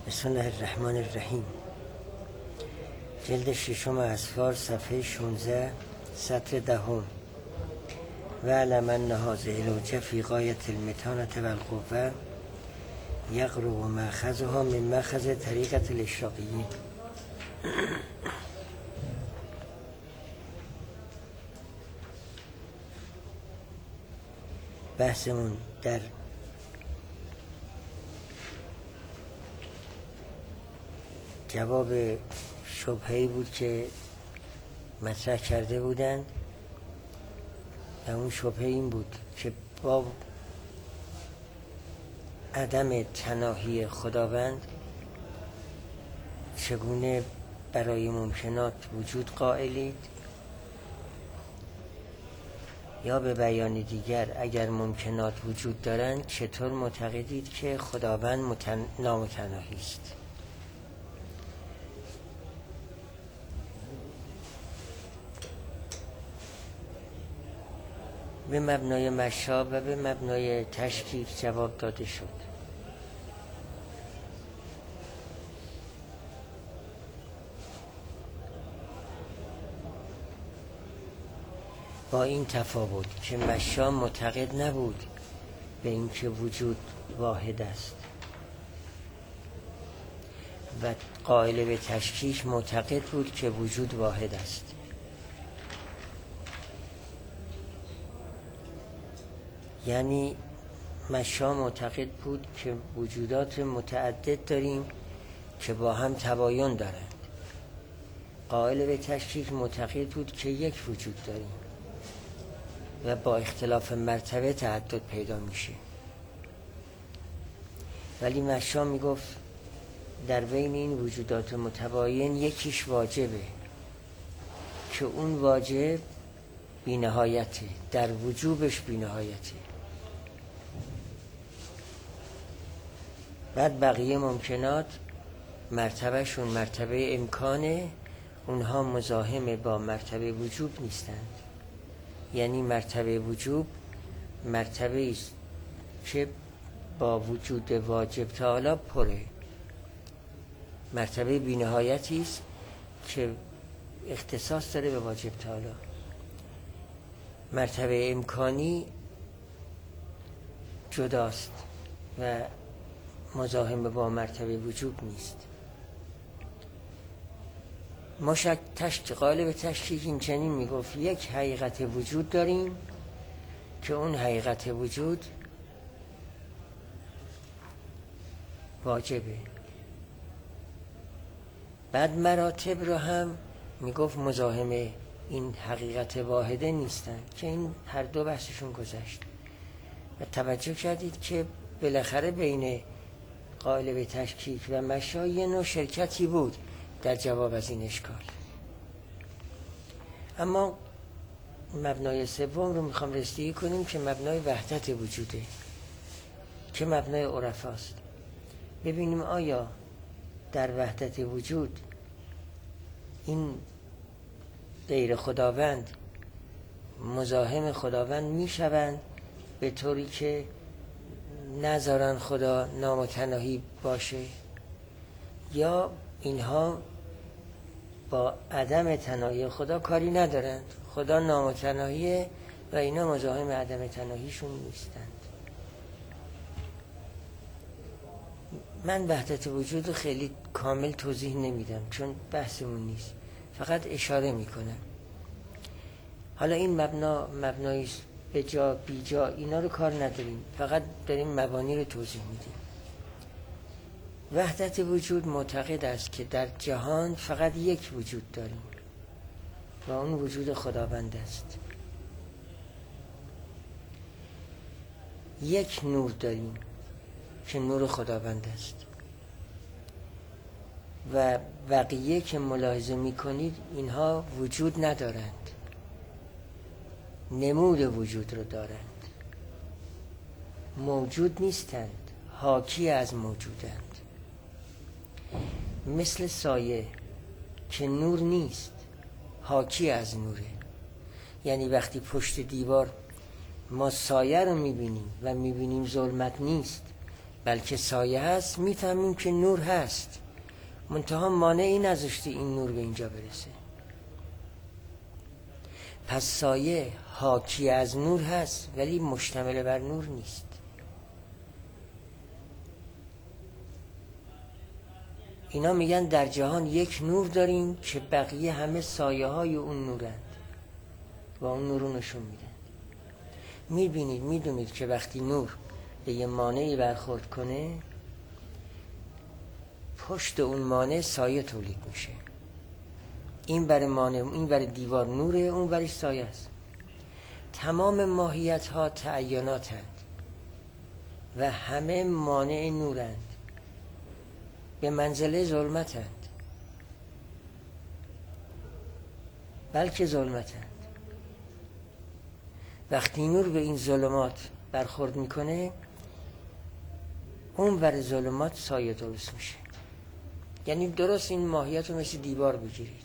بسم الله الرحمن الرحیم. جلد ششم اسفار، صفحه 16، سطر 10. وَاعْلَمْ أَنَّ هَذِهِ الْحُجَّةَ فِي غَایَةِ الْمَتَانَةِ وَالْقُوَّةِ یقرب مأخذها من مأخذ طریقة الاشراقیین. بحثمون در جواب شبهه‌ای بود که مطرح کرده بودند و اون شبهه این بود که با عدم تناهی خداوند چگونه برای ممکنات وجود قائلید، یا به بیان دیگر اگر ممکنات وجود دارند چطور معتقدید که خداوند نامتناهی است. به مبنای مشاب و به مبنای تشکیک جواب داده شد. با این تفاوت که مشاب معتقد نبود به اینکه وجود واحد است و قائل به تشکیک معتقد بود که وجود واحد است. یعنی مشا معتقد بود که وجودات متعدد داریم که با هم تباین دارند. قائل به تشکیک معتقد بود که یک وجود داریم و با اختلاف مرتبه تعدد پیدا میشه. ولی مشا میگفت در بین این وجودات متباین یکیش واجبه که اون واجب بی‌نهایته، در وجوبش بی‌نهایته. بعد بقیه ممکنات مرتبهشون مرتبه امکانه، اونها مزاحم با مرتبه وجوب نیستند. یعنی مرتبه وجوب مرتبه است که با وجود واجب تعالی پره، مرتبه بی‌نهایتی است که اختصاص داره به واجب تعالی. مرتبه امکانی جداست و مزاحم با مرتبه وجوب نیست. قائل به تشکیک این چنین میگفت یک حقیقت وجود داریم که اون حقیقت وجود واجبه. بعد مراتب رو هم میگفت مزاحم این حقیقت واحده نیستن که این هر دو بحثشون گذشت. و توجه کردید که بالاخره بین قائل به تشکیک و مشا یه نوع شرکتی بود در جواب از این اشکال. اما مبنای سوم رو میخوام رسیدگی کنیم که مبنای وحدت وجوده، که مبنای عرفاست. ببینیم آیا در وحدت وجود این غیر خداوند مزاحم خداوند میشوند به طوری که نذارن خدا نامتناهی باشه، یا اینها با عدم تناهی خدا کاری ندارند، خدا نامتناهیه و اینا مزاحم عدم تناهیشون نیستند. من وحدت وجود رو خیلی کامل توضیح نمیدم چون بحثمون نیست، فقط اشاره میکنم. حالا این مبنای به جا بی جا اینا رو کار نداریم، فقط داریم مبانی رو توضیح میدیم. وحدت وجود معتقد است که در جهان فقط یک وجود داریم و اون وجود خداوند است. یک نور داریم که نور خداوند است و بقیه که ملاحظه میکنید اینها وجود ندارند، نمود وجود رو دارند، موجود نیستند، حاکی از موجودند. مثل سایه که نور نیست، حاکی از نوره. یعنی وقتی پشت دیوار ما سایه رو میبینیم و میبینیم ظلمت نیست، بلکه سایه هست، میفهمیم که نور هست، منتها مانعی نذاشته این نور به اینجا برسه. پس سایه حاکی از نور هست ولی مشتمل بر نور نیست. اینا میگن در جهان یک نور داریم که بقیه همه سایه های اون نورند و اون نور رو نشون میدن. میبینید میدونید که وقتی نور به یه مانعی برخورد کنه، پشت اون مانع سایه تولید میشه. این برای مانع، این برای دیوار نوره، اون برای سایه است. تمام ماهیت ها تعیناتند و همه مانع نورند، به منزله ظلمتند، بلکه ظلمتند. وقتی نور به این ظلمات برخورد میکنه، اون بر ظلمات سایه درست میشه. یعنی درست این ماهیت رو مثل دیوار بگیرید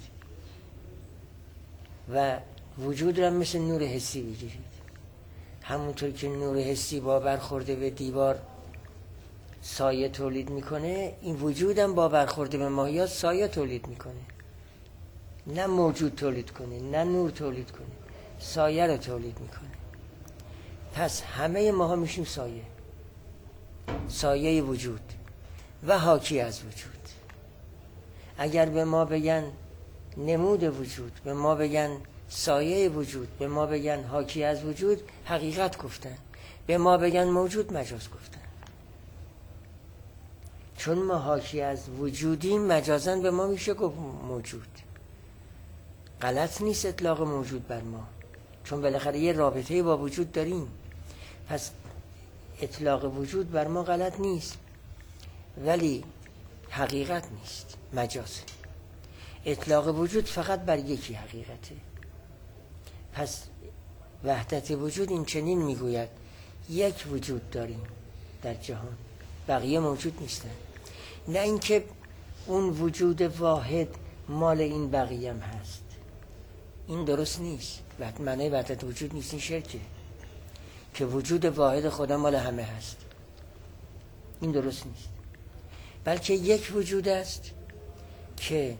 و وجود رو مثل نور حسی بگیرید. همونطور که نور حسی با برخورده به دیوار سایه تولید میکنه، این وجودم با برخورده به ماهیات سایه تولید میکنه. نه موجود تولید کنه، نه نور تولید کنه، سایه رو تولید میکنه. پس همه ماها میشیم سایه، سایه وجود و حاکی از وجود. اگر به ما بگن نمود وجود، به ما بگن سایه وجود، به ما بگن حاکی از وجود، حقیقت گفتن. به ما بگن موجود، مجاز گفتن. چون ما حاکی از وجودیم، مجازن به ما میشه گفت موجود. غلط نیست اطلاق موجود بر ما، چون بالاخره یه رابطه با وجود داریم. پس اطلاق وجود بر ما غلط نیست، ولی حقیقت نیست، مجازه. اطلاق وجود فقط بر یکی حقیقته. پس وحدت وجود این چنین میگوید یک وجود داریم در جهان، بقیه موجود نیستن. نه اینکه اون وجود واحد مال این بقیه هم هست، این درست نیست. معنی وحدت وجود نیست، این شرکه که وجود واحد خدا مال همه هست. این درست نیست. بلکه یک وجود است که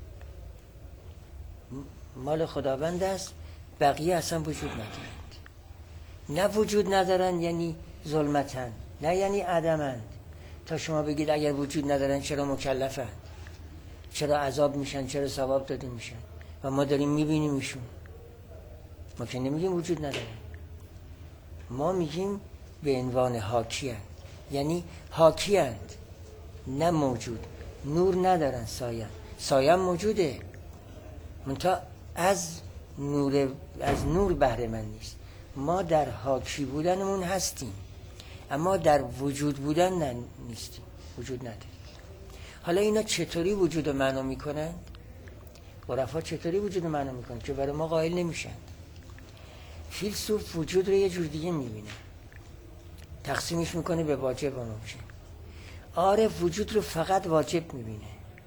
مال خداوند است، بقیه اصلا وجود ندارند. نه وجود ندارند یعنی ظلمتند، نه یعنی عدمند. تا شما بگید اگر وجود ندارند چرا مکلفند، چرا عذاب میشن، چرا ثواب داده میشن و ما داریم میبینیم ایشون. ما که نمیگیم وجود ندارند، ما میگیم به عنوان حاکی هست، یعنی حاکی هست، نه موجود. نور ندارن، سایه موجوده، منتها از نور بهره من نیست. ما در حاکی بودنمون هستیم، اما در وجود بودن نیستیم، وجود نداریم. حالا اینا چطوری وجود رو معنا میکنن؟ عرفا چطوری وجود رو معنا میکنن که برای ما قائل نمیشن؟ فیلسوف وجود رو یه جور دیگه میبینه، تقسیمش میکنه به واجب و ممکن. عارف وجود رو فقط واجب میبینه،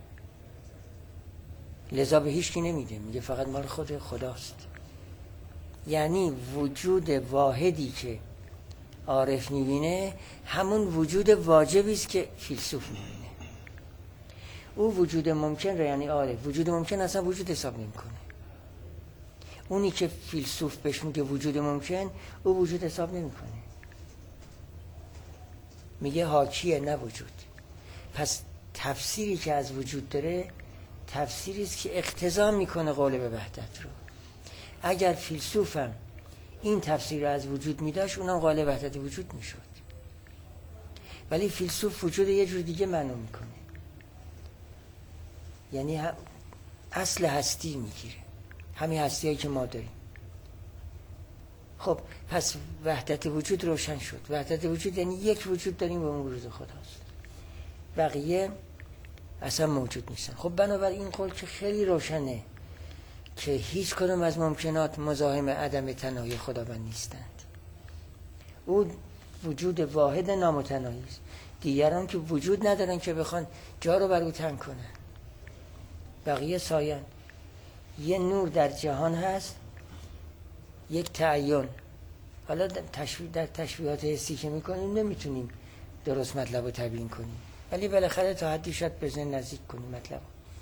لذا به هیچ کی نمیده، میگه فقط مال خود خداست. یعنی وجود واحدی که عارف میبینه همون وجود واجبی است که فیلسوف میبینه. او وجود ممکن رو، یعنی عارف وجود ممکن اصلا وجود حساب نمیکنه. اونی که فیلسوف بهش میگه وجود ممکن، او وجود حساب نمیکنه، میگه حاکیه نه وجود. پس تفسیری که از وجود داره تفسیری است که اقتضا میکنه قول به وحدت رو. اگر فیلسوفم این تفسیر رو از وجود میداشت، اونم قائل وحدت وجود میشد. ولی فیلسوف وجود یه جور دیگه معنا میکنه، یعنی اصل هستی میگیره، همین هستی هایی که ما داریم. خب پس وحدت وجود روشن شد. وحدت وجود یعنی یک وجود داریم و اون وجود خداست، بقیه اصلا موجود نیستن. خب بنابراین این قول که خیلی روشنه که هیچ کدوم از ممکنات مزاحم عدم تناهی خداوند نیستند. او وجود واحد نامتناهی است. دیگران که وجود ندارن که بخوان جا رو بر او تنگ کنن، بقیه سایه. یه نور در جهان هست، یک تعین. حالا در تشبیهات حسی که میکنیم نمیتونیم درست مطلب رو تبیین کنیم، ولی بالاخره تا حدی شاید به ذهن نزدیک کنیم مطلب.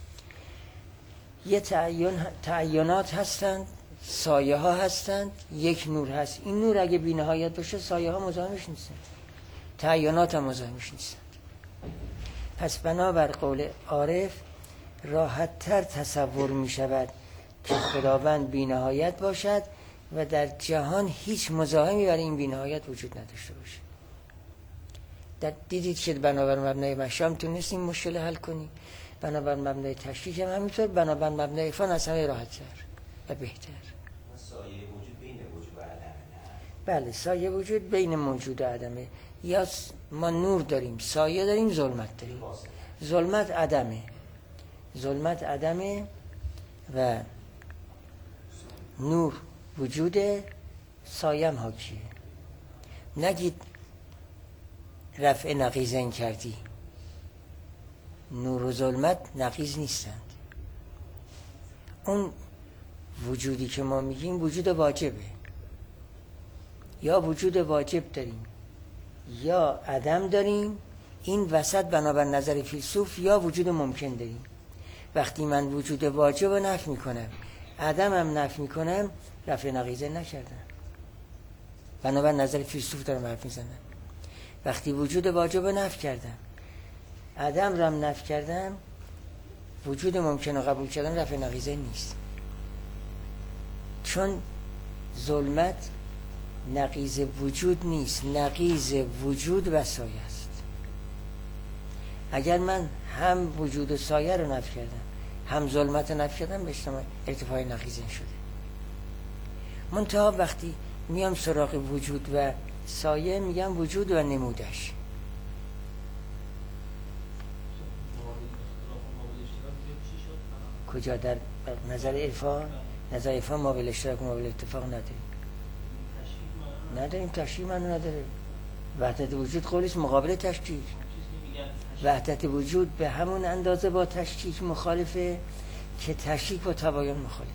یه تعینات هستند، سایه ها هستند، یک نور هست. این نور اگه بی‌نهایت باشه سایه ها مزاحمش نیستن، تعینات هم مزاحمش نیستن. پس بنابر قول عارف راحت تر تصور می شود که خداوند بی‌نهایت باشد و در جهان هیچ مزاحمی برای این بی‌نهایت وجود نداشته باشه. دیدید که بنابر مبنای مشام تونستیم مشکل حل کنیم، بنابر مبنای تشریک هم همینطور، بنابر مبنای عرفان از همه راحت تر و بهتر. سایه وجود بین وجود و عدمه. بله، سایه وجود بین موجود و عدمه. یا ما نور داریم، سایه داریم، ظلمت داریم. ظلمت عدمه، ظلمت عدمه و نور وجوده، سایه هم حاکیه. نگید رفع نقیضین کردی، نور و ظلمت نقیض نیستند. اون وجودی که ما میگیم وجود واجبه، یا وجود واجب داریم یا عدم داریم. این وسط بنابر نظر فیلسوف یا وجود ممکن داریم. وقتی من وجود واجب رو نفی میکنم، عدم هم نفی میکنم، رفع نقیضه نکردم. بنابر نظر فیلسوف دارم حرف میزنم. وقتی وجود واجب رو نفی کردم، عدم رو هم نفی کردم، وجود ممکن رو قبول کردم، رفع نقیضه نیست. چون ظلمت نقیض وجود نیست، نقیض وجود و سایه است. اگر من هم وجود و سایه رو نفی کردم، هم ظلمت رو نفی کردم، به ارتفاع نقیضین شده. منتها وقتی میام سراغ وجود و سایه، میگم وجود و نمودش. کجا؟ در نظر عرفان؟ نظر عرفان مابل اشتراک و مابل اتفاق نداریم. تشریح منو نداره. وحدت وجود قولیست مقابل تشریح. وحدت وجود به همون اندازه با تشریح مخالفه که تشریح با تباین مخالفه.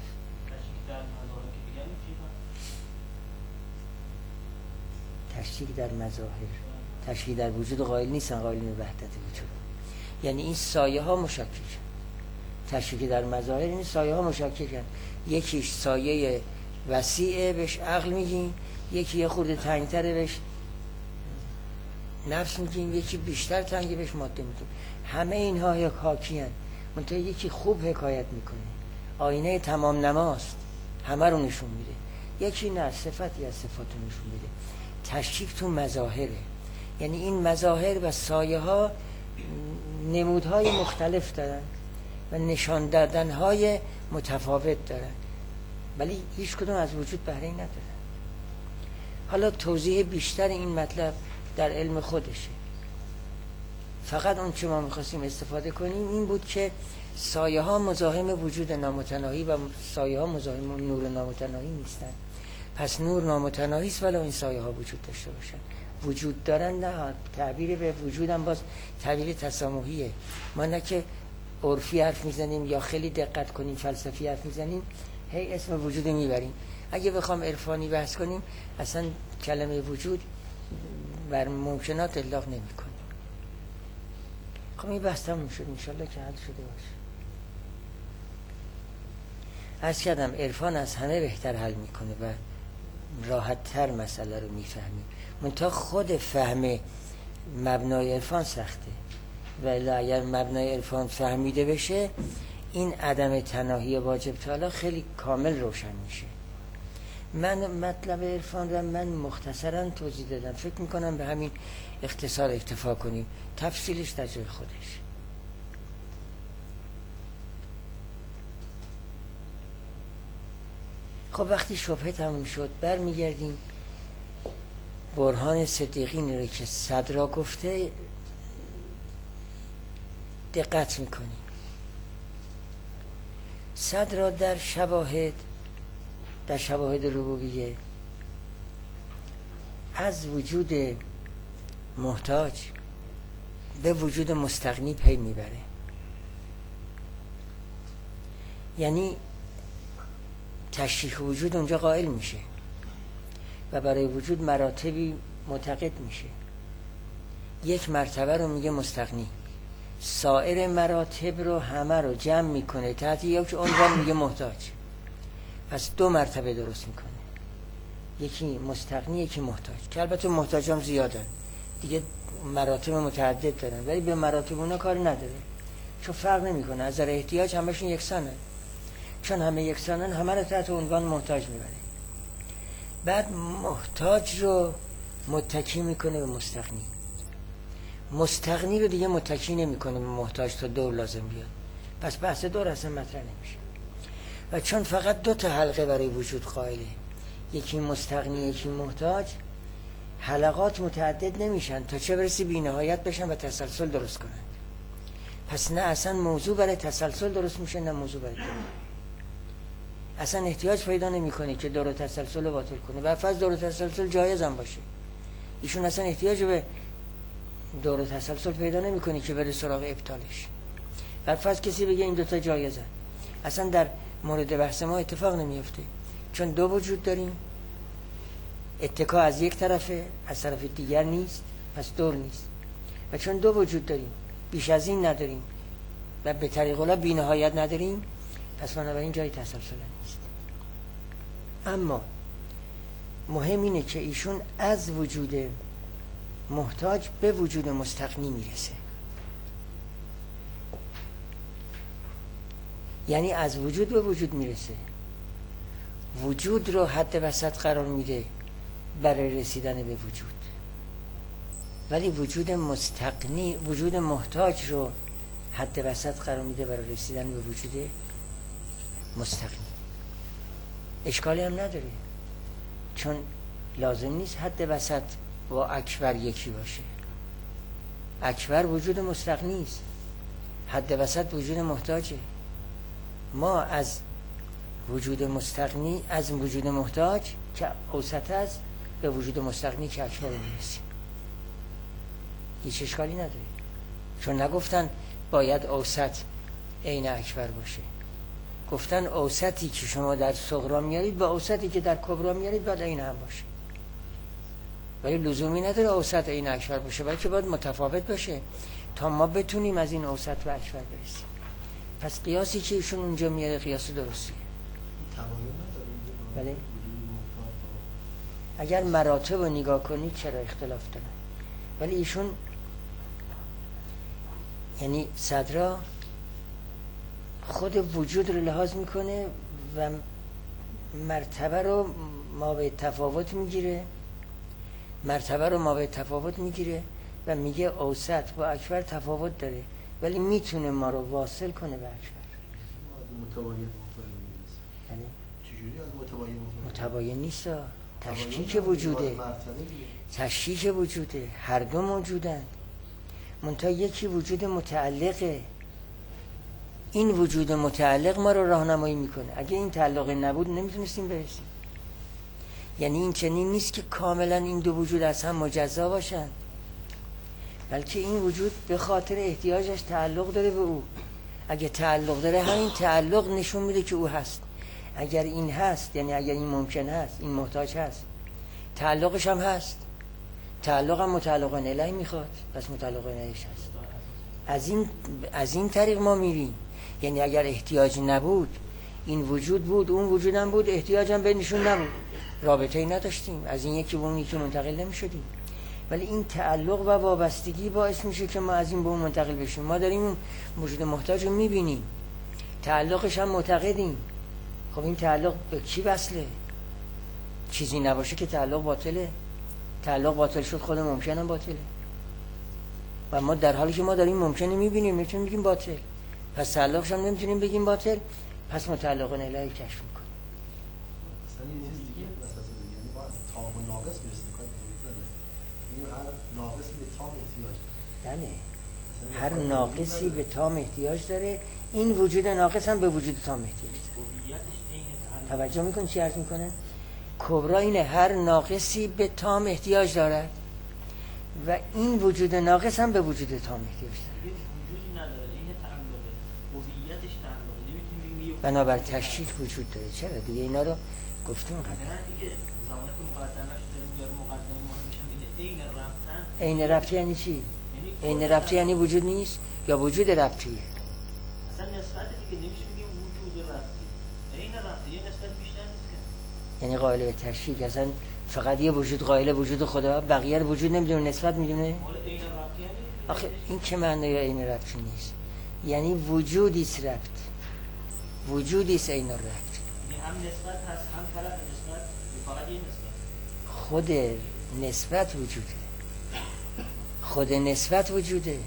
تشریح در مظاهر، تشریح در وجود قائل نیستن، قائلین وحدت وجود. یعنی این سایه ها مشککن. تشریح در مظاهر این سایه ها مشککن. یکیش سایه وسیعه بهش عقل میگیم، یکی یه خورده تنگتره بهش نفس میگیم، یکی بیشتر تنگه بهش ماده میگیم. همه اینها حاکی هستند، منتها یکی خوب حکایت میکنه، آینه تمام نماست، همه رو نشون میده. یکی نه، صفتی از صفات رو نشون میده. تشریح تو مظاهره، یعنی این مظاهر و سایه ها نمودهای مختلف دارن و نشان دادنهای متفاوت دارن، ولی هیچ کدوم از وجود بهره ندارن. حالا توضیح بیشتر این مطلب در علم خودشه. فقط اون چه ما میخواستیم استفاده کنیم این بود که سایه ها مزاحم وجود نامتناهی و سایه ها مزاحم نور نامتناهی نیستن. پس نور نامتناهی است ولو این سایه ها وجود داشته باشن. وجود دارن نه، تعبیر به وجودم باز تعبیر تسامحیه. ما نه که عرفی حرف میزنیم یا خیلی دقت کنیم فلسفی حرف میزنیم هی اسم وجود میبریم. اگه بخوام عرفانی بحث کنیم اصلا کلمه وجود بر ممکنات اطلاق نمی کنیم. خب این بحث تموم شد، انشالله که حل شده باشه. عرض کردم عرفان از همه بهتر حل میکنه و راحت تر مسئله رو میفهمیم. منتها خود فهم مبنای عرفان سخته، ولی اگر مبنای عرفان فهمیده بشه این عدم تناهی واجب تعالی خیلی کامل روشن میشه. من مطلب عرفان را من مختصرا توضیح دادم، فکر میکنم به همین اختصار اکتفا کنیم، تفصیلش در جای خودش. خب وقتی شبهه تموم شد برمیگردیم برهان صدیقین رو که صدرا گفته دقت میکنیم. صدرا در شواهد ربوبیه از وجود محتاج به وجود مستغنی پی میبره. یعنی تشریح وجود اونجا قائل میشه و برای وجود مراتبی معتقد میشه. یک مرتبه رو میگه مستغنی، سایر مراتب رو همه رو جمع میکنه تحت یک عنوان میگه محتاج. پس دو مرتبه درست میکنه، یکی مستغنی یکی محتاج، که البته محتاج هم زیادن دیگه، مراتب متعدد دارن، ولی به مراتب اونا کاری نداره چون فرق نمیکنه، از نظر احتیاج همشون یکسانن، چون همه یکسانن همه رو تحت عنوان محتاج میبره. بعد محتاج رو متکی میکنه به مستغنی، مستغنی رو دیگه متکی نمیکنه به محتاج تا دور لازم بیاد، پس بحث دور اصلا مطرح نمیشه. و چون فقط دو تا حلقه برای وجود قائله، یکی مستغنی یکی محتاج، حلقات متعدد نمیشن تا چه برسی بی نهایت بشن و تسلسل درست کنن. پس نه اصلا موضوع برای تسلسل درست میشه نه موضوع برای دور. اصلا احتیاج پیدا نمیکنه که دور و تسلسل رو باطل کنه، و فرض دور و تسلسل جایز هم باشه، ایشون اصلا احتیاج به دور و تسلسل پیدا نمیکنه که بره سراغ ابطالش. بر فرض کسی بگه این دوتا جایزن، اصلا در مورد بحث ما اتفاق نمیفته، چون دو وجود داریم، اتکا از یک طرفه از طرف دیگر نیست، پس دور نیست. و چون دو وجود داریم بیش از این نداریم و به طریق اولا بی نهایت نداریم، پس بنابراین جای تسلسل نیست. اما مهم اینه که ایشون از وجود محتاج به وجود مستغنی میرسه، یعنی از وجود به وجود میرسه، وجود رو حد وسط قرار میده برای رسیدن به وجود، ولی وجود مستغنی، وجود محتاج رو حد وسط قرار میده برای رسیدن به وجود مستغنی. اشکالی هم نداره، چون لازم نیست حد وسط با اکبر یکی باشه. اکبر وجود مستغنی است، حد وسط وجود محتاجه. ما از وجود مستغنی، از وجود محتاج که اوسط است، به وجود مستغنی که اکبر میرسیم. هیچ اشکالی نداره، چون نگفتن باید اوسط عین اکبر باشه، گفتن اوسطی که شما در صغرا میارید با اوسطی که در کبرا میارید باید عین هم باشه، ولی لزومی نداره اوسط عین اکبر باشه، بلکه باید متفاوت باشه تا ما بتونیم از این اوسط به اکبر برسیم. پس قیاسی که ایشون اونجا میاره قیاس درستیه. بله؟ اگر مراتب رو نگاه کنید چرا اختلاف دارن، ولی ایشون یعنی صدرا خود وجود رو لحاظ میکنه و مرتبه رو ما به تفاوت میگیره، مرتبه رو ما به تفاوت میگیره و میگه اوسط با اکبر تفاوت داره، ولی میتونه ما رو واصل کنه به اکبر. چجوری از متباین نیست، تشکیک وجوده، تشکیک وجوده، هر دو موجودن، منتها یکی وجود متعلقه. این وجود متعلق ما رو راهنمایی میکنه، اگه این تعلق نبود نمیتونستیم برسیم. یعنی این چنین نیست که کاملا این دو وجود از هم مجزا باشن، بلکه این وجود به خاطر احتیاجش تعلق داره به او. اگه تعلق داره، همین تعلق نشون میده که او هست. اگر این هست، یعنی اگر این ممکن هست، این محتاج هست، تعلقش هم هست. تعلق هم متعلقان الیه میخواد، پس متعلقان الیهش هست. از این طریق ما میریم. یعنی اگر احتیاج نبود، این وجود بود، اون وجود هم بود، احتیاج هم بینشون نبود، رابطه ای نداشتیم، از این یکی به اون یکی منتقل نمیشدیم. ولی این تعلق و وابستگی باعث میشه که ما از این به اون منتقل بشیم. ما داریم اون وجود محتاج رو میبینیم، تعلقش هم معتقدیم. خب این تعلق به کی وصله؟ چیزی نباشه که تعلق باطله. تعلق باطل شد، خود ممکن هم باطله. و ما در حالی که ما داریم ممکنه میبینیم، میتونیم بگیم باطل، پس تعلقش هم نمیتونیم بگیم باطل، پس متعلقان الیه کشف میکنیم. مثلا یه چیز دیگه اساسا دیگه، یعنی باید تام و ناقص برسیم کار این هر ناقصی به تام احتیاج داره. بله، هر ناقصی به تام احتیاج داره، این وجود ناقص هم به وجود تام احتیاج داره. توجه میکنی چی عرض میکنه؟ کبرا اینه، هر ناقصی به تام احتیاج دارد و این وجود ناقص هم به وجود تام احتیاج داره. بنابر تشریح وجود داره. چرا دیگه اینا رو گفتیم قبل. عین ربط یعنی چی؟ عین ربط یعنی وجود نیست یا وجود ربطیه؟ اصلا نسبت دیگه نمیشه بگیم وجود ربطی، عین ربطی، یه نسبت بیشتر نیست که. یعنی قائل به تشریک اصلا فقط یه وجود قائل وجود خدا، بقیه رو وجود نمیدونه، نسبت میدونه. آخه این که معنی عین ربطی نیست، یعنی وجودی است ربط، وجودی است عین ربط. یعنی هم نسبت هست هم طرف نسبت، فقط یه نسبت. خود نسبت وجوده، خود نسبت وجوده،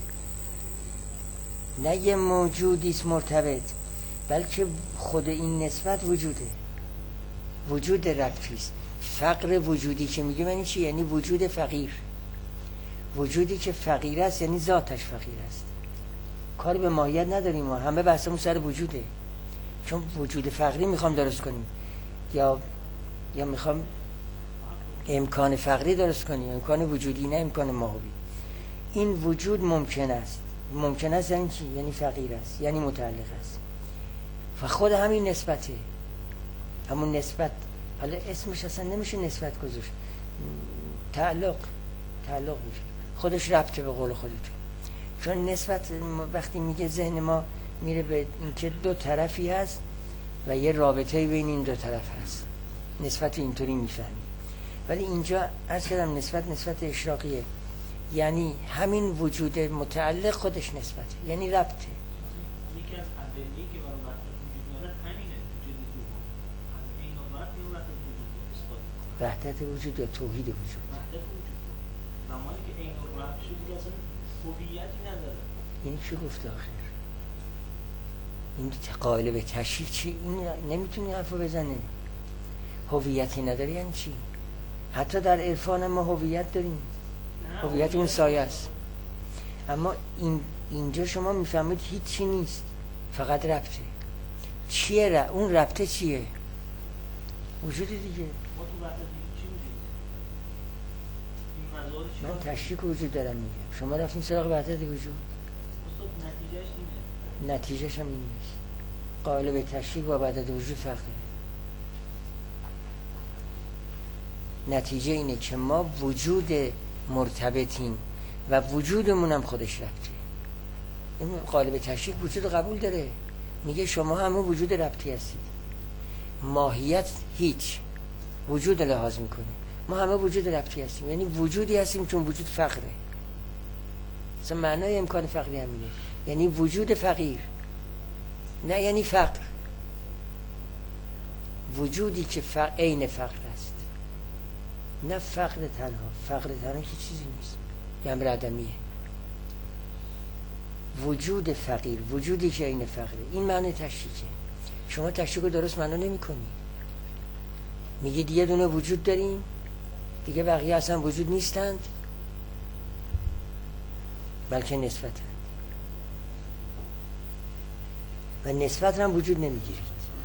نه یه موجودی است مرتبط، بلکه خود این نسبت وجوده، وجود ربطی است. فقر وجودی که میگه یعنی چی؟ یعنی وجود فقیر، وجودی که فقیر است یعنی ذاتش فقیر است. کار به ماهیت نداریم ما، همه بحثمون سر وجوده، چون وجود فقری میخوام درست کنیم یا میخوام امکان فقری درست کنیم، امکان وجودی نه امکان ماهوی. این وجود ممکن است، ممکن است یعنی چی؟ یعنی فقیر است، یعنی متعلق است و خود همین نسبته، همون نسبت. حالا اسمش اصلا نمیشه نسبت گذاشت، تعلق میشه، خودش ربطه به قول خودتون. چون نسبت وقتی میگه ذهن ما میره به اینکه دو طرفی هست و یه رابطه بین این دو طرف هست، نسبت اینطوری میفهمی. ولی اینجا عرض کردم نسبت اشراقیه، یعنی همین وجود متعلق خودش نسبته، یعنی ربطه. یکی از ادله‌ای که برای وحدت وجود میاره همینه، وجود دوم. از عین الوحدت یا وحدت وجود اثبات می‌کنه. وحدت وجود یا توحید وجود. وحدت وجود. زمانی که عین الوحدت شد دیگه اصلا هویتی نداره. این چی گفته آخر؟ این قائل به تشریک چی؟ این نمیتونی حرفو بزنه. هویتی نداره یعنی چی؟ حتی در عرفان ما هویت داریم، هویت اون سایه است، اما اینجا شما میفهمید هیچ چی نیست، فقط ربطه. چیه اون ربطه چیه؟ وجود دیگه. ما تو وحدت چی میگیم؟ این مزار چی؟ من تشریک وجود دارم میگم، شما رفتین سراغ وحدت وجود. استاد نتیجهش اینه. نتیجهش هم این نیست. قائل به تشریک و وحدت وجود فرق داره. نتیجه اینه که ما وجود مرتبطیم و وجودمون هم خودش ربطه. این قالب تشریک وجود قبول داره، میگه شما همه وجود ربطی هستید، ماهیت هیچ، وجود لحاظ میکنه، ما همه وجود ربطی هستیم، یعنی وجودی هستیم چون وجود فقره. اصلا معنای امکان فقری همینه، یعنی وجود فقیر، نه یعنی فقر، وجودی که عین فقر است، نه فقر تنها. فقر تنها که چیزی نیست، یه امر عدمیه. وجود فقیر، وجودی که عین فقره، این معنی تشریکه. شما تشریک رو درست معنا نمی کنی، میگید یه دونه وجود داریم دیگه بقیه اصلا وجود نیستند بلکه نسبتند و نسبت هم وجود نمیگیرید.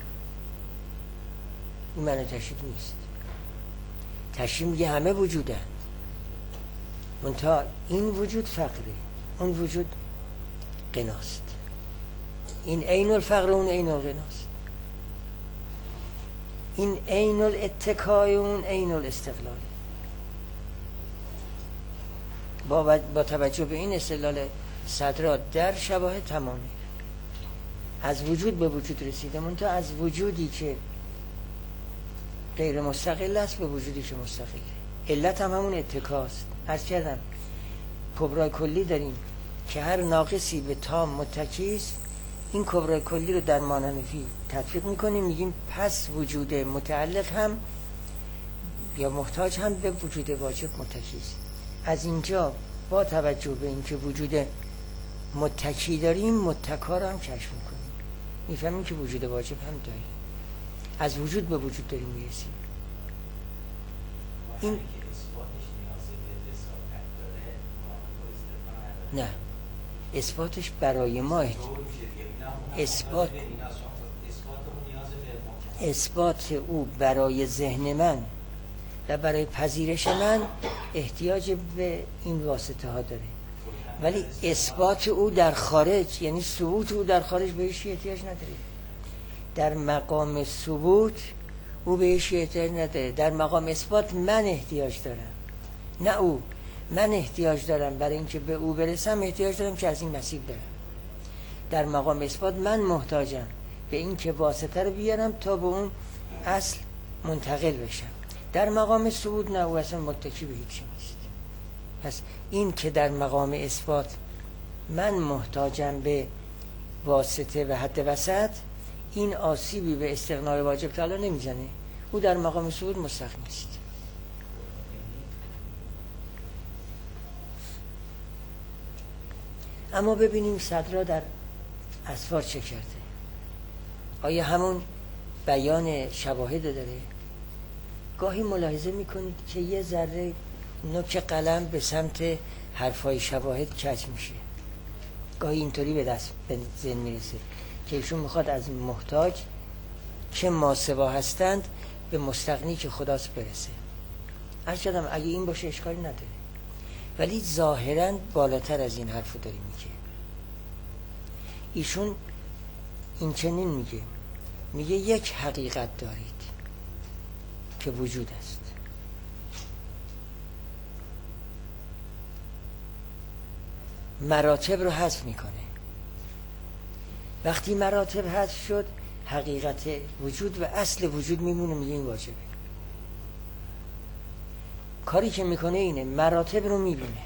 این معنی تشریک نیست. تشریک میگه همه وجودند، منتها این وجود فقره، اون وجود غناست. این عین الفقر، اون عین الغناست. این عین الاتکای، اون عین الاستقلال. با توجه به این استدلال صدرا در شواهد تمامه، از وجود به وجود رسیده، منتها از وجودی که غیر مستقل است به وجودی که مستقله. علت هم همون اتکاست. عرض کردم کبرای کلی داریم که هر ناقصی به تام متکیست، این کبرای کلی رو در مانحنفی تطبیق میکنیم، میگیم پس وجود متعلق هم یا محتاج هم به وجود واجب متکیست. از اینجا با توجه به اینکه وجود متکی داریم، متکا رو هم کشف میکنیم، میفهمیم که وجود واجب هم داریم، از وجود به وجود داریم میرسیم. این نه، اثباتش برای ما اثبات او برای ذهن من و برای پذیرش من احتیاج به این واسطه ها داره، ولی اثبات او در خارج، یعنی ثبوت او در خارج، بهش احتیاج نداره. در مقام ثبوت او بهش احتیاج نداره، در مقام اثبات من احتیاج دارم، نه او. من احتیاج دارم برای اینکه به او برسم، احتیاج دارم که از این مسیر برم. در مقام اثبات من محتاجم به این که واسطه رو بیارم تا به اون اصل منتقل بشم. در مقام ثبوت نه، او اصلا متکی به هیچی نیست. پس این که در مقام اثبات من محتاجم به واسطه و حد وسط، این آسیبی به استغنای واجب تعالی نمیزنه. او در مقام ثبوت مستقیم است. اما ببینیم صدرا در اسفار چه کرده. آیا همون بیان شواهد داره؟ گاهی ملاحظه میکنید که یه ذره نوک قلم به سمت حرفای شواهد کج میشه. گاهی اینطوری به ذهن میرسه که ایشون میخواد از محتاج که ماسوا هستند به مستغنی که خداست برسه. عرض کردم اگه این باشه اشکالی نداره، ولی ظاهراً بالاتر از این حرفو داری میگه. ایشون این چنین میگه یک حقیقت دارید که وجود است. مراتب رو حذف میکنه. وقتی مراتب حذف شد، حقیقت وجود و اصل وجود میمونه. میگه این واجبه. کاری که میکنه اینه، مراتب رو میبینه،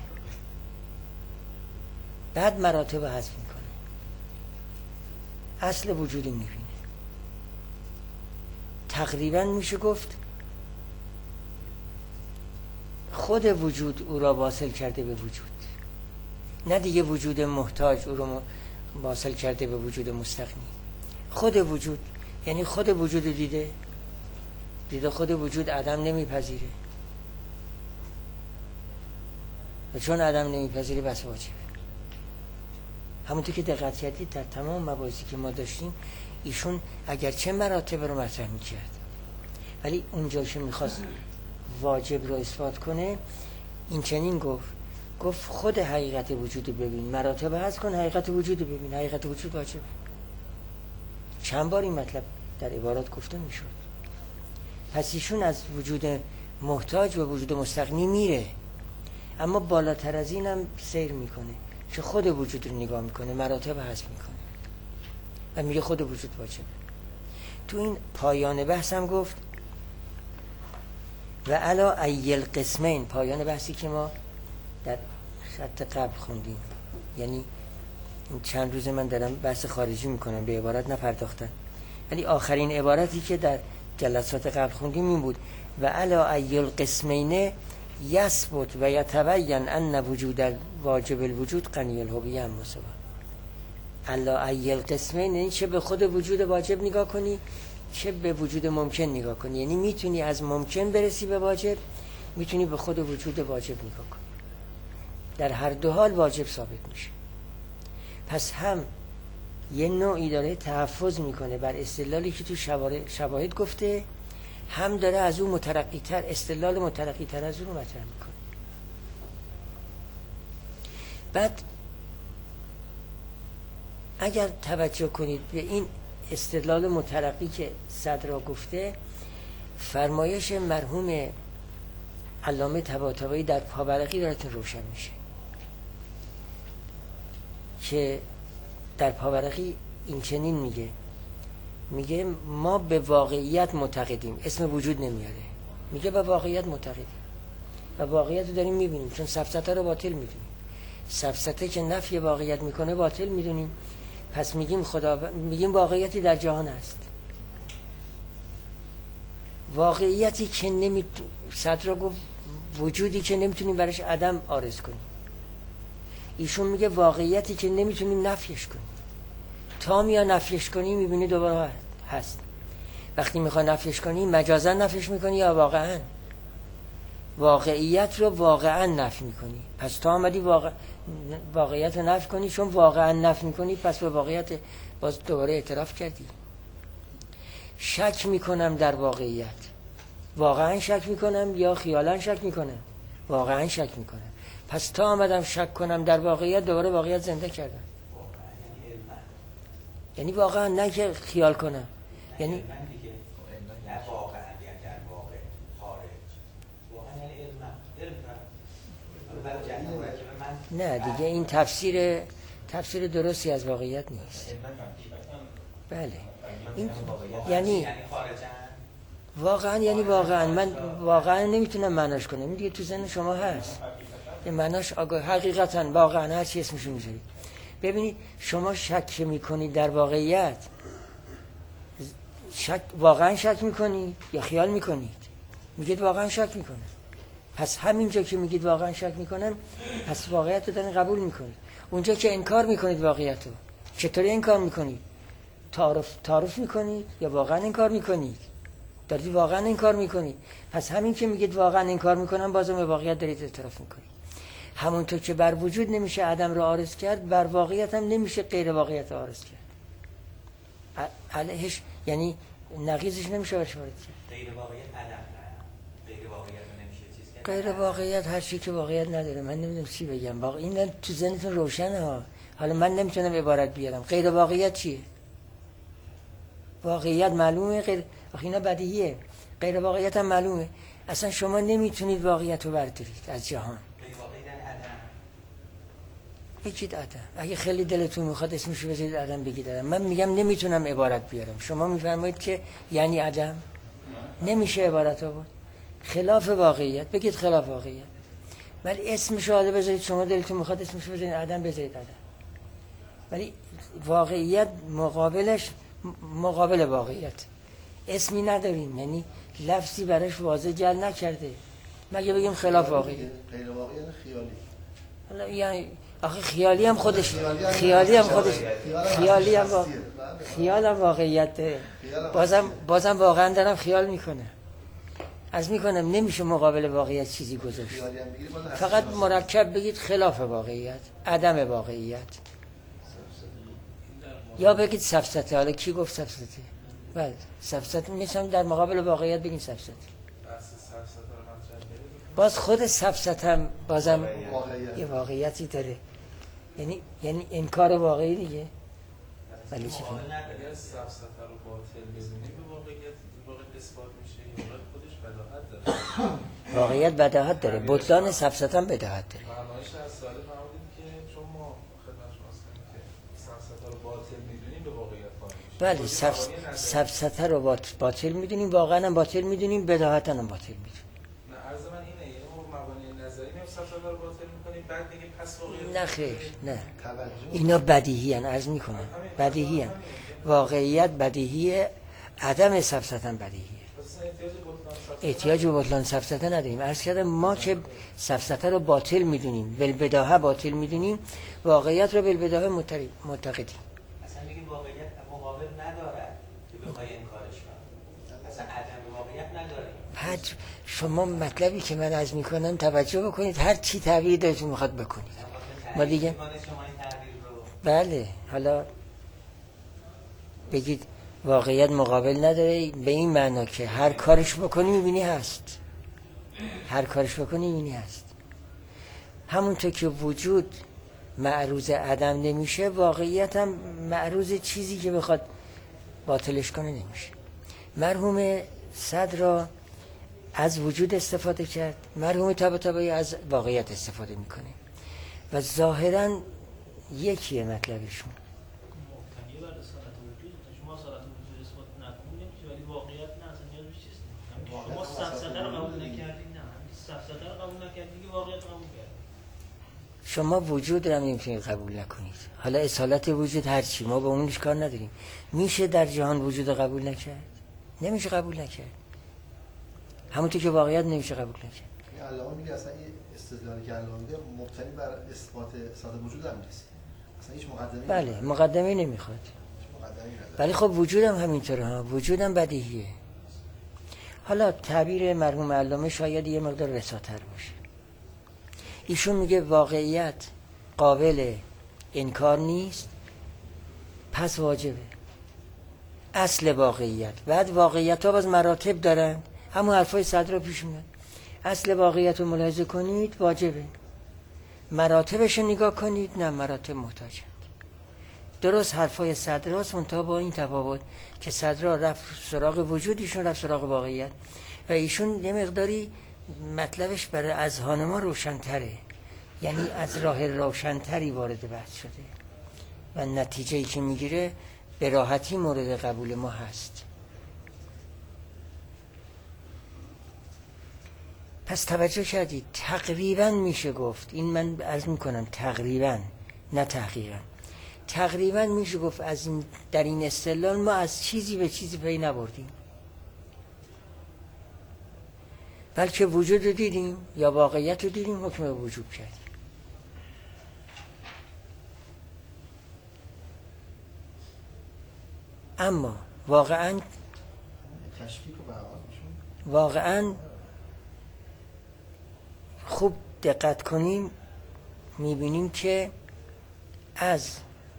بعد مراتب رو حذف میکنه، اصل وجودی میبینه. تقریبا میشه گفت خود وجود او را واصل کرده به وجود، نه دیگه وجود محتاج او را واصل کرده به وجود مستغنی. خود وجود، یعنی خود وجود دیده خود وجود عدم نمیپذیره، و چون عدم نمیپذیره بس واجبه. همونطور که دقت کردید در تمام مباحثی که ما داشتیم، ایشون اگرچه مراتب رو مطرح میکرد، ولی اونجا که میخواست واجب رو اثبات کنه، این چنین گفت خود حقیقت وجود ببین، مراتب هست کن، حقیقت وجود ببین، حقیقت وجود واجبه. چند بار این مطلب در عبارات گفته میشد. پس ایشون از وجود محتاج و وجود مستغنی میره، اما بالاتر از این هم سیر میکنه که خود وجود رو نگاه میکنه، مراتب حذف میکنه و میگه خود وجود واجبه. تو این پایان بحث هم گفت و علا ایل قسمین، پایان بحثی که ما در خط قبل خوندیم. یعنی این چند روز من دارم بحث خارجی میکنم، به عبارت نپرداختم، ولی آخرین عبارتی که در جلسات قبل خوندیم این بود و علا ایل قسمین یثبت و یتبین ان وجود واجب الوجود غنی الهویه هم مساوا. علا ایل قسمین، یعنی چه به خود وجود واجب نگاه کنی چه به وجود ممکن نگاه کنی. یعنی میتونی از ممکن برسی به واجب، میتونی به خود وجود واجب نگاه کنی. در هر دو حال واجب ثابت میشه. پس هم یه نوعی داره تحفظ میکنه بر استدلالی که تو شواهد گفته، هم داره از اون مترقی‌تر، استدلال مترقی‌تر از اون مطرح میکنه. بعد اگر توجه کنید به این استدلال مترقی که صدرا گفته، فرمایش مرحوم علامه طباطبایی در پاورقی براتون روشن میشه که در پاورقی این چنین میگه ما به واقعیت معتقدیم، اسم وجود نمیاره، میگه به واقعیت معتقدیم و واقعیت رو داریم میبینیم، چون سفسطه رو باطل میدونیم. سفسطه که نفی واقعیت میکنه باطل میدونیم. پس میگیم واقعیتی در جهان هست. واقعیتی که صدرا گفت وجودی که نمیتونیم برش عدم عارض کنیم. ایشون میگه واقعیتی که نمیتونیم نفیش کنیم. تا میا نفیش کنی میبینی دوباره هست. وقتی میخوای نفیش کنی مجازا نفیش میکنی یا واقعا؟ واقعیت رو واقعا نفی میکنی. پس تا آمدی واقعیت رو نفی کنی، چون واقعا نفی میکنی پس به واقعیت باز دوباره اعتراف کردی. شک میکنم در واقعیت، واقعا شک میکنم یا خیالا شک میکنم؟ واقعا شک میکنم. پس تا آمدم شک کنم در واقعیت دوباره واقعیت زنده کردم. یعنی واقعا نه که خیال کنم، یعنی نه واقعا در واقع خارج، واقعا یعنی علم نه دیگه این تفسیر درستی از واقعیت نیست. بله این یعنی واقعا من واقعا نمیتونم معناش کنم. این دیگه تو ذهن شما هست. این معناش حقیقتا واقعا هر چی اسمشو میذارید. ببینید شما شک میکنید در واقعیت، واقعا شک میکنید یا خیال میکنید؟ میگید واقعا شک میکنم. پس همینجا که میگید واقعا شک میکنم، پس واقعیت رو دارین قبول میکنید. اونجا که انکار میکنید واقعیت رو، چطوری انکار میکنید؟ تعارف میکنید یا واقعا انکار میکنید؟ دارید واقعا انکار میکنید. پس همین که میگید واقعا انکار میکنم، بازم به واقعیت دارید اعتراف میکنید. همونطور که بر وجود نمیشه عدم رو عارض کرد، بر واقعیت هم نمیشه غیر واقعیت عارض کرد. علیهش یعنی نقیضش نمیشه برش وارد کرد. غیر واقعیت عدم نه، غیر واقعیت نمیشه چیز کرد. غیر واقعیت هر چی که واقعیت نداره. من نمیدونم چی بگم. این تو ذهنتون روشنه ها. حالا من نمیتونم عبارت بیارم. غیر واقعیت چیه؟ واقعیت معلومه، آخه اینا بدیهیه. غیر واقعیت هم معلومه. اصلا شما نمیتونید واقعیت رو بردارید از جهان. بگید عدم. اگه خیلی دلتون میخواد اسمشو بذارید عدم، بگید عدم. من میگم نمیتونم عبارت بیارم. شما میفرمایید که یعنی عدم. نمیشه عبارت آورد. خلاف واقعیت بگید خلاف واقعیت. ولی اسمشو عدم بذارید. شما دلتون میخواد اسمشو بذارید عدم، بذارید عدم. ولی واقعیت مقابلش مقابل واقعیت. اسمی نداریم، یعنی لفظی براش واضح جل نکرده. مگه بگیم خلاف واقعیت. غیر واقعیت خیالی. حالا یعنی آخه خیالی هم خودش خیال هم واقعیت داره. بازم واقعا دارم خیال میکنه. از میکنم نمیشه مقابل واقعیت چیزی گذاشت. فقط مرکب بگید خلاف واقعیت، عدم واقعیت، یا بگید سفسطه. حالا کی گفت سفسطه؟ بله سفسطه میشم در مقابل واقعیت بگید سفسطه. باز خود سفسطه هم بازم یه واقعیتی داره. یعنی انکار واقعی دیگه. ولی چی اگر سفسطه رو باطل بزنیم به واقعیت اثبات میشه یا خودش بداهت داره؟ واقعیت بداهت داره. بطلان سفسطه هم بداهت داره. معنایش از ساله فهمیدیم که چون ما خدمت شما هستیم که سفسطه رو باطل میدونیم به واقعیت قائل میشیم. بله سفسطه رو باطل میدونیم، واقعا هم باطل میدونیم، بداهت هم باطل میدونیم. نه عرض من اینه، یعنی ما مبانی نظری میام سفسطه رو باطل میکنیم، بعد میگیم پس واقعیت. نه خیر، نه اینا بدیهی ان. عرض میکنم بدیهی ان. واقعیت بدیهیه، عدم سفسطه هم بدیهیه. احتیاج به بطلان سفسطه نداریم. عرض کردم ما که سفسطه رو باطل میدونیم، بالبداهه باطل میدونیم، واقعیت رو بالبداهه معتقدیم. اصلا میگیم واقعیت مقابل نداره که بخوای انکارش کنی. اصلا عدم واقعیت نداره. بعد شما مطلبی که من عرض میکنم توجه بکنید، هر چی تعبیر دلتون میخواد بکنید. ما دیگه بله حالا بگید واقعیت مقابل نداره به این معنا که هر کارش بکنی میبینی هست. هر کارش بکنی میبینی هست. همونطور که وجود معروض عدم نمیشه، واقعیت هم معروض چیزی که بخواد باطلش کنه نمیشه. مرحوم صدر از وجود استفاده کرد، مرحوم طباطبایی از واقعیت استفاده میکنه و ظاهرا یکیه مطلبشون. ما سفسطه رو قبول نکردیم، نه سفسطه رو قبول نکردیم که واقعیت قبول کردیم. شما وجود رو نمیتونید قبول نکنید. حالا اصالت وجود هرچی، ما با اونش کار نداریم. میشه در جهان وجود رو قبول نکرد؟ نمیشه قبول نکرد. همونطور که واقعیت نمیشه قبول نکرد. علامه میگه اصلا این استدلالی که علامه میگه مبتنی بر اثبات صادق وجود هم نیست. اصلا هیچ مقدمه‌ای بله مقدمه نمیخواد. ولی خب وجود هم همینطوره ها. وجود هم بدیهیه. حالا تعبیر مرحوم علامه شاید یه مقدار رساتر باشه. ایشون میگه واقعیت قابل انکار نیست، پس واجبه. اصل واقعیت. بعد واقعیت ها باز مراتب دارن. همون حرفای صدر رو پیش میاد. اصل واقعیت رو ملاحظه کنید واجبه. مراتبش رو نگاه کنید، نه مراتب محتاجند. درست حرفای صدر هاست، منتها با این تفاوت که صدر رفت سراغ وجود، ایشون رفت سراغ واقعیت و ایشون یه مقداری مطلبش برای اذهان ما روشن‌تره. یعنی از راه روشنتری وارد بحث شده و نتیجه‌ای که میگیره به راحتی مورد قبول ما هست. پس توجه کردید تقریبا میشه گفت، این من عرض میکنم تقریبا نه تحقیقا، تقریبا میشه گفت از این در این استدلال ما از چیزی به چیزی پی نبردیم، بلکه وجود رو دیدیم یا واقعیت رو دیدیم، حکم به وجود کردیم. اما واقعا خوب دقت کنیم میبینیم که از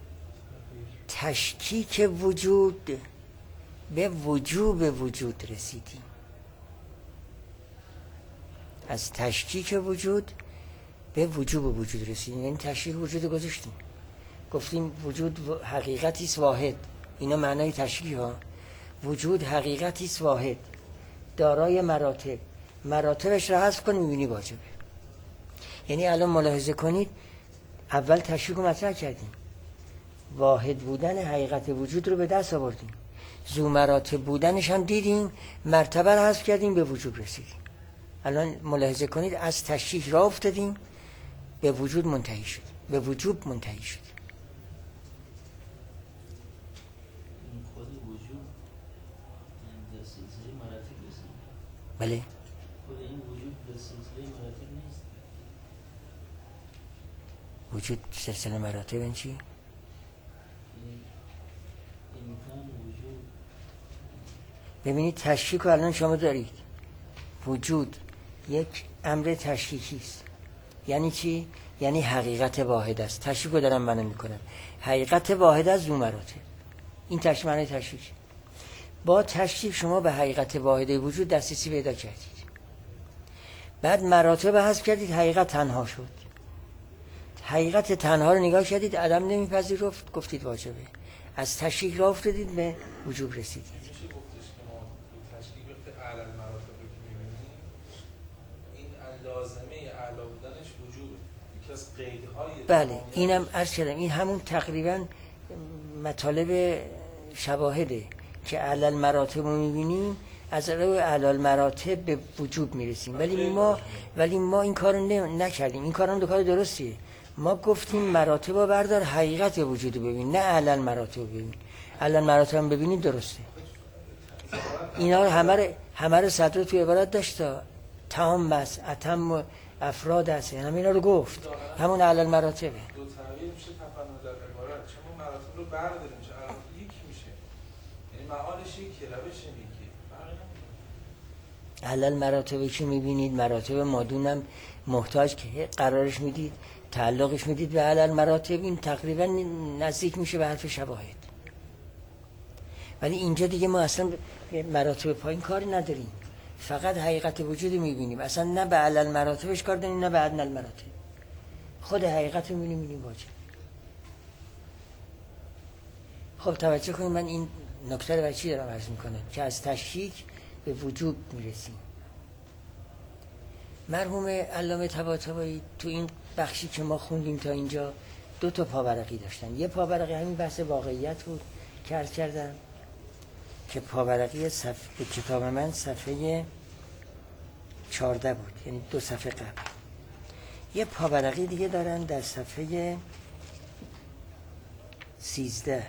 تشکیک وجود به وجوب وجود رسیدیم. از تشکیک وجود به وجوب وجود رسیدیم، یعنی تشکیک وجود گذاشتیم، گفتیم وجود حقیقتی است واحد. اینا معنای تشکیک ها. وجود حقیقتی است واحد دارای مراتب، مراتبش را حذف کنیم میبینی واجبه. یعنی الان ملاحظه کنید اول تشکیک رو مطرح کردیم، واحد بودن حقیقت وجود رو به دست آوردیم، ذو مراتب بودنش هم دیدیم، مرتبه رو حذف کردیم، به وجوب رسیدیم. الان ملاحظه کنید از تشکیک راه افتادیم به وجود منتهی شد، به وجوب منتهی شد. خود وجود در سلسله مراتب رسید. بله خود این وجود در سلسله مراتب نیست. وجود سلسله مراتب این چی؟ امکان وجود. ببینید تشکیک رو الان شما دارید، وجود یک امر تشکیکی است. یعنی چی؟ یعنی حقیقت واحد است. تشکیک رو دارم من میکنم، حقیقت واحد است ذو مراتب. این تشکیک معنی تشکیک. با تشکیک شما به حقیقت واحد وجود دسترسی پیدا کردید، بعد مراتب حذف کردید، حقیقت تنها شد. حقیقت تنها رو نگاه کردید، عدم نمیپذیرفت، گفتید واجبه. از تشکیک راه افتادید به وجوب رسیدید. میشه گفتش که ما تشکیک وقت اعلی المراتب رو که می‌بینیم این لازمه اعلی بودنش وجوبه، یکی از قیدهای. بله اینم عرض کردم، این همون تقریبا مطالب شواهده که اعلی المراتب رو می‌بینیم، از اعلی المراتب به وجوب میرسیم. ولی ما این کارو نکردیم. این کارم دو کار درستیه. ما گفتیم مراتب رو بردار، حقیقت وجود رو ببین، نه اعلی المراتب رو ببین. اعلی المراتب هم ببینید درسته. اینا رو همه رو صدر تو عبارت داشت، تمام بس اتم افراد هست، همین اینا رو گفت، همون اعلی المراتبه. دو تعبیر میشه تفنن در عبارت، چون ما مراتب رو برداریم چه یک میشه، یعنی معالش یکی، روش یکی. اعلی المراتبی که میبینید مراتب مادونم محتاج که قرارش میدید، تعلقش میدید به اعلی المراتب، این تقریبا نزدیک میشه به حرف شواهد. ولی اینجا دیگه ما اصلا مراتب پایین کاری نداریم، فقط حقیقت وجود میبینیم، اصلا نه به اعلی المراتبش کار داریم نه به ادنی المراتب. خود حقیقت رو میبینیم واجب. خب توجه کنید، من این نکته رو برای چی دارم عرض میکنم که از تشکیک به وجوب میرسیم. مرحوم علامه طباطبایی تو این بخشی که ما خوندیم تا اینجا دو تا پاورقی داشتن. یه پاورقی همین بحث واقعیت بود که عرض کردم که پاورقی صفحه کتاب من صفحه 14 بود، یعنی 2 صفحه قبل. یه پاورقی دیگه دارن در صفحه 13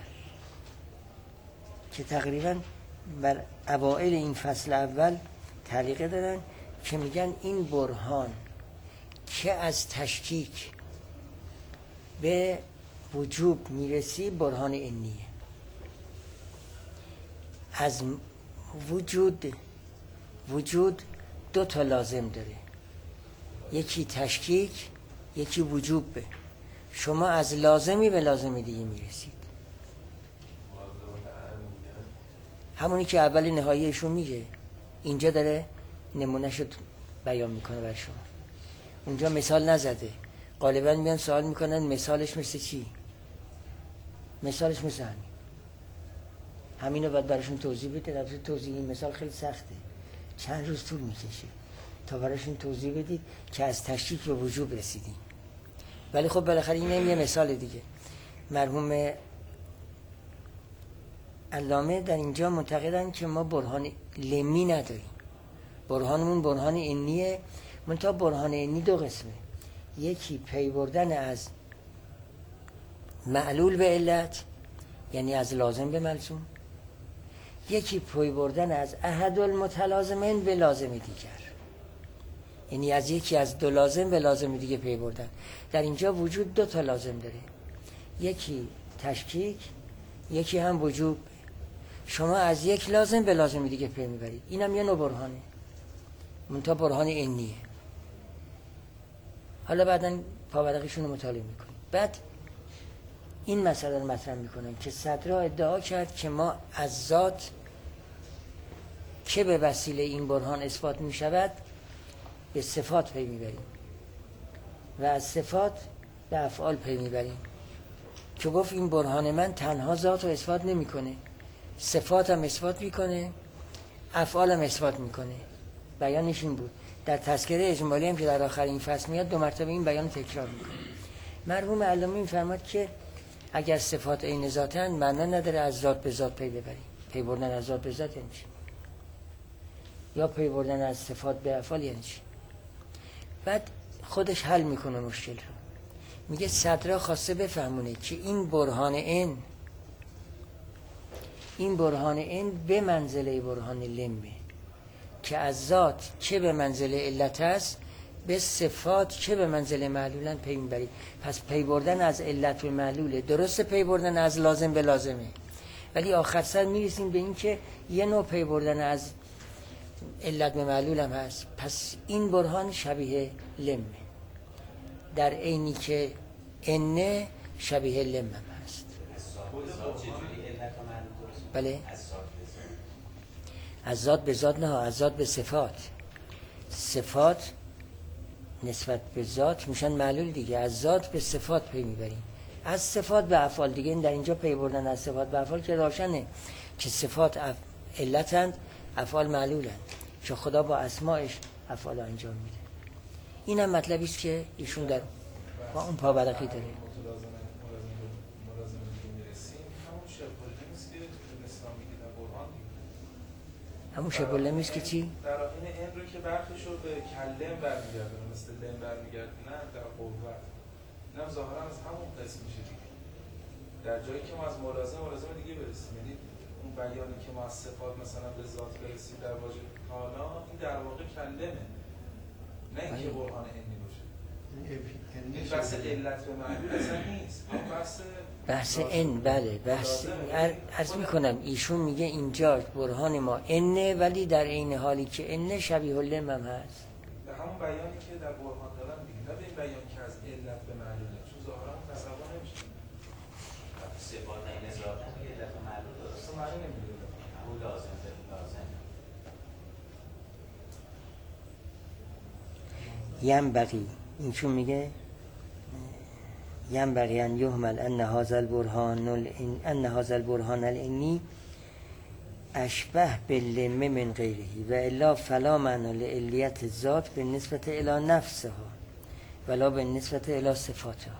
که تقریبا بر اوائل این فصل اول تعلیقه دارن که میگن این برهان که از تشکیک به وجوب میرسی برهان عنیه. از وجود 2 تا لازم داره، یکی تشکیک یکی وجوب. به شما از لازمی به لازم دیگه میرسید، همونی که اول نهاییشو میگه. اینجا داره نمونهشو بیان میکنه بر شما. اونجا مثال نزده، غالبا میان سوال میکنن مثالش مثل چی؟ مثالش مثل همینو باید براشون توضیح بده. البته توضیح این مثال خیلی سخته، چند روز طول میکشه تا براشون توضیح بدید که از تشکیک به وجوب رسیدیم. ولی خب بالاخره این یه مثال دیگه. مرحوم علامه در اینجا معتقدن که ما برهان لمی نداریم، برهانمون برهان عنیه. منتها برهان عنی دو قسمه، یکی پی بردن از معلول به علت، یعنی از لازم به ملزوم، یکی پی بردن از احد المتلازمین به لازم دیگر، یعنی از یکی از دو لازم به لازم دیگه پی بردن. در اینجا وجود دو تا لازم داره، یکی تشکیک، یکی هم وجوب. شما از یک لازم به لازم دیگه پی میبرید، اینم یه نوع برهانه، منتها برهان عنیه. حالا بعداً پاورقیشون رو مطالعه میکنیم. بعد این مسئله رو مطرح میکنم که صدرا ادعا کرد که ما از ذات که به وسیله این برهان اثبات میشود به صفات پی میبریم و از صفات به افعال پی میبریم، که گفت این برهان من تنها ذات رو اثبات نمیکنه، صفات هم اثبات میکنه، افعال هم اثبات میکنه. بیانش این بود. در تذکره اجمالی هم که در آخر این فصل میاد 2 مرتبه این بیان تکرار میکنه. مرحوم علامه میفرماد که اگر صفات عین ذاتن معنا نداره از ذات به ذات پی ببریم. پی بردن از ذات به ذات یعنی چی؟ یا پی بردن از صفات به افعال یعنی چی؟ بعد خودش حل میکنه مشکل رو. میگه صدرا خواسته بفهمونه که این برهان این به منزله برهان لمه که از ذات چه به منزله علت است، به صفات چه به منزله معلولن پی میبرید. پس پی بردن از علت به معلوله، درسته پی بردن از لازم به لازمه، ولی آخر سر میرسیم به این که یه نوع پی بردن از علت به معلول هم هست. پس این برهان شبیه لمه، در عینی که انه شبیه لم هم هست. بله، از ذات به ذات نه، از ذات به صفات. صفات نسبت به ذات میشن معلول دیگه، از ذات به صفات پی میبریم، از صفات به افعال دیگه. این در اینجا پی بردن از صفات به افعال که روشنه که صفات علتند، افعال معلولند، چون خدا با اسمائش افعال انجام میده. این هم مطلبی است که ایشون در با اون پاورقی داره. همون شبه نیست که چی؟ در آخرین این رو که برخش رو به کلم برمیگردن، مثل لم برمیگردن در قوت، این هم ظاهرا از همون قسم میشه دیگه. در جایی که ما از ملازم دیگه برسیم، یعنی اون بیانی که ما از صفات مثلا به ذات برسیم در واژه تعالی، این در واقع کلمه، نه اینکه برهان علمی باشه. این بحث علت به معلول اصلا نیست، بحث ان. بله، بحث عرض میکنم ایشون میگه اینجا برهان ما انه، ولی در عین حالی که انه شبیه لم هم هست. به همون بیانی که در برهان دارن دیگه، نه به این بیان که از علت به معلوله، چون ظاهرا تصور نمیشه. صفات این ذات هم یه علت معلول درسته معلوم نمیده، همون لازم به لازم. ینبغی، اینشون میگه ینبغی ان یهمل ان هذا البرهان العنی اشبه باللم من غیره و الا فلا معنی لعلیت ذات بالنسبه الی نفسها ولا بالنسبه الی صفاتها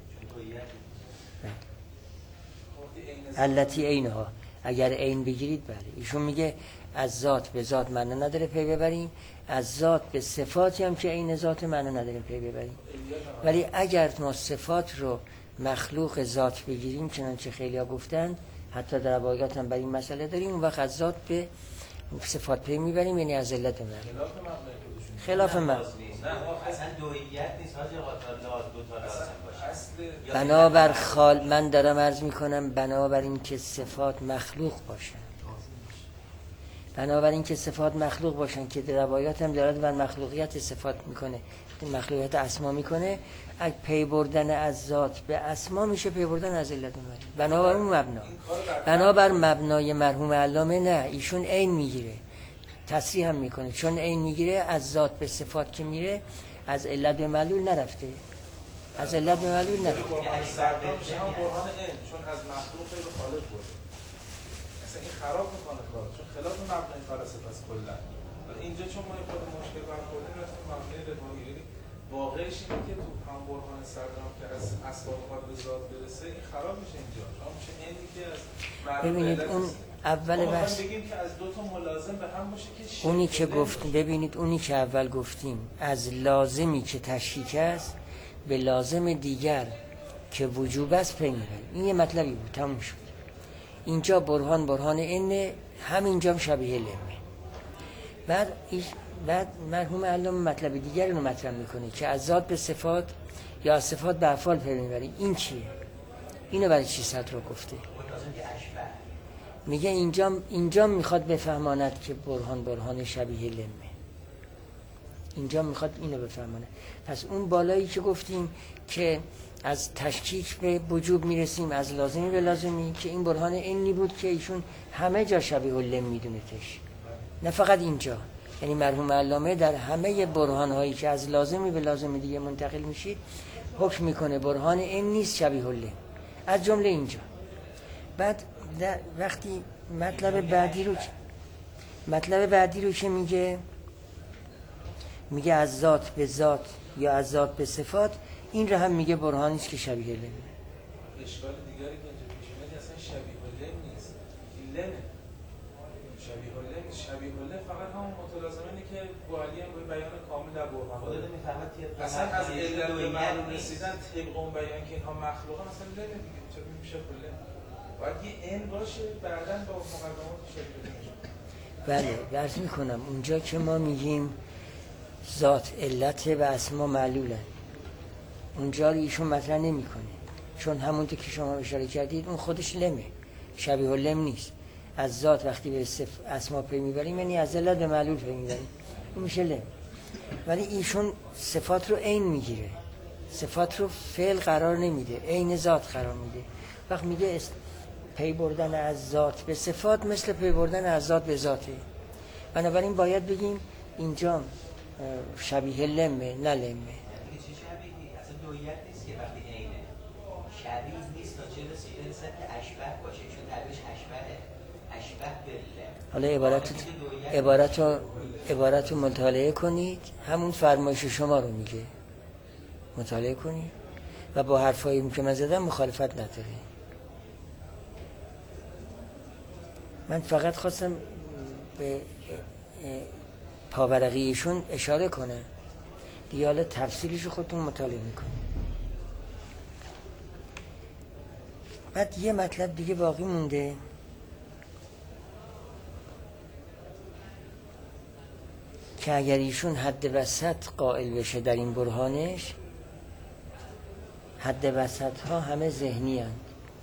التي عینها. اگر عین بگیرید بله. ایشون میگه از ذات به ذات معنی نداره پی ببریم، از ذات به صفاتی هم که عین ذات معنی نداره پی ببریم. ولی اگر ما صفات رو مخلوق ذات بگیریم، چنانچه خیلی ها گفتن، حتی در روایات هم بر این مسئله داریم، اون وقت از ذات به صفات پی میبریم، یعنی از علت میبریم. خلاف من اصلا دوئیت نیست حاجی قاطع دو تا لازم باشه. بنابر خال من دارم عرض میکنم بنابر این که صفات مخلوق باشن، بنابر که صفات مخلوق باشن که در روایات هم دارد بر مخلوقیت صفات میکنه، مخلوقیت اسما میکنه، اگه پی بردن از ذات به اسما میشه پی بردن از علت میکنه. بنابر اون مبنا، بنابر مبنای مرحوم علامه نه، ایشون عین میگیره، تصریح هم میکنه، چون عین میگیره از ذات به صفات که میره از علت به معلول نرفته، از علت به معلول نرفته. چون از مخلوق به خالق برده، مثلا این خراب میکنه کار، چون خلاف مبنای فلسفه است کلا. اینجا چون ما خود مشکل برخوردیم رفتیم مبنای روایی، واقعش اینه که تو هم برهان صدرام که از اسباب خواهد به ذات برسه این خراب میشه اینجا. شما میشه اینی که از ببینید اون اول بس بگیم که از دو تا ملازم به هم باشه که اونی که گفتیم، ببینید اونی که اول گفتیم از لازمی که تشریک است به لازم دیگر که وجوب است پی میبریم. این یه مطلبی بود، تموم شد. اینجا برهان اینه، همینجا هم شبیه لمه. بعد مرحوم علامه مطلب دیگر رو مطرح میکنه که از ذات به صفات یا از صفات به افعال پی میبریم. این چیه؟ اینو برای چی صدر رو گفته؟ میگه اینجا میخواد بفهماند که برهان شبیه لمه. اینجا میخواد اینو بفهماند. پس اون بالایی که گفتیم که از تشکیک به وجوب میرسیم، از لازمی به لازمی، که این برهان اینی بود که ایشون همه جا شبیه لم میدونتش، نه فقط اینجا. یعنی مرحوم علامه در همه برهان هایی که از لازمی به لازمی دیگه منتقل میشید حکم میکنه برهان این نیست شبیه لم، از جمله اینجا. بعد وقتی مطلب بعدی رو که میگه از ذات به ذات یا از ذات به صفات، این رو هم میگه برهانی است که شبیه لم. اشکال دیگری که اینجا پیش میاد اصلا شبیه لم نیست، لم شبیه لم فقط همون متلازمینه که بوالی هم به بیان کامل در برهان خودت میفهمد که اصلا از علت به معلوم رسیدن طبق اون بیان که اینها مخلوقن اصلا لم دیگه چه میشه لم. باید یه ان باشه بعداً با مقدمات شبیه لم. بله، عرض میکنم اونجا که ما میگیم ذات علت و اسما معلولن، اونجا رو ایشون مطرح نمیکنه، چون همونطور که شما اشاره کردید اون خودش لمه، شبیه لم نیست. از ذات وقتی به اسما پی میبریم یعنی از علت به معلول پی میبریم، اون میشه لم. ولی ایشون صفات رو عین میگیره، صفات رو فعل قرار نمیده، عین ذات قرار میده. وقت میگه پی بردن از ذات به صفات مثل پی بردن از ذات به ذاته. بنابراین باید بگیم اینجا شبیه لمه نه لمه. چه شبیهی؟ اصلا دویت نیست که وقتی عینه شبیه نیست تا چه رسیده که اشبه باشه، چون تعبیرش اشبه حالا عبارت رو مطالعه کنید، همون فرمایش شما رو میگه، مطالعه کنید و با حرفایی که من زدم مخالفت نداره. من فقط خواستم به پاورقیشون اشاره کنه دیگه، حالا تفصیلش رو خودتون مطالعه میکنه. بعد یه مطلب دیگه باقی مونده که اگر ایشون حد وسط قائل بشه در این برهانش، حد وسط ها همه ذهنی هستند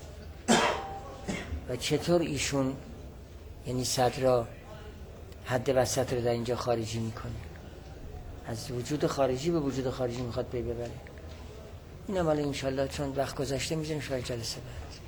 و چطور ایشون یعنی صدرا حد وسط رو در اینجا خارجی میکنه، از وجود خارجی به وجود خارجی میخواد پی ببره. این هم حالا انشالله چون وقت گذشته میذاریم شاید جلسه بعد.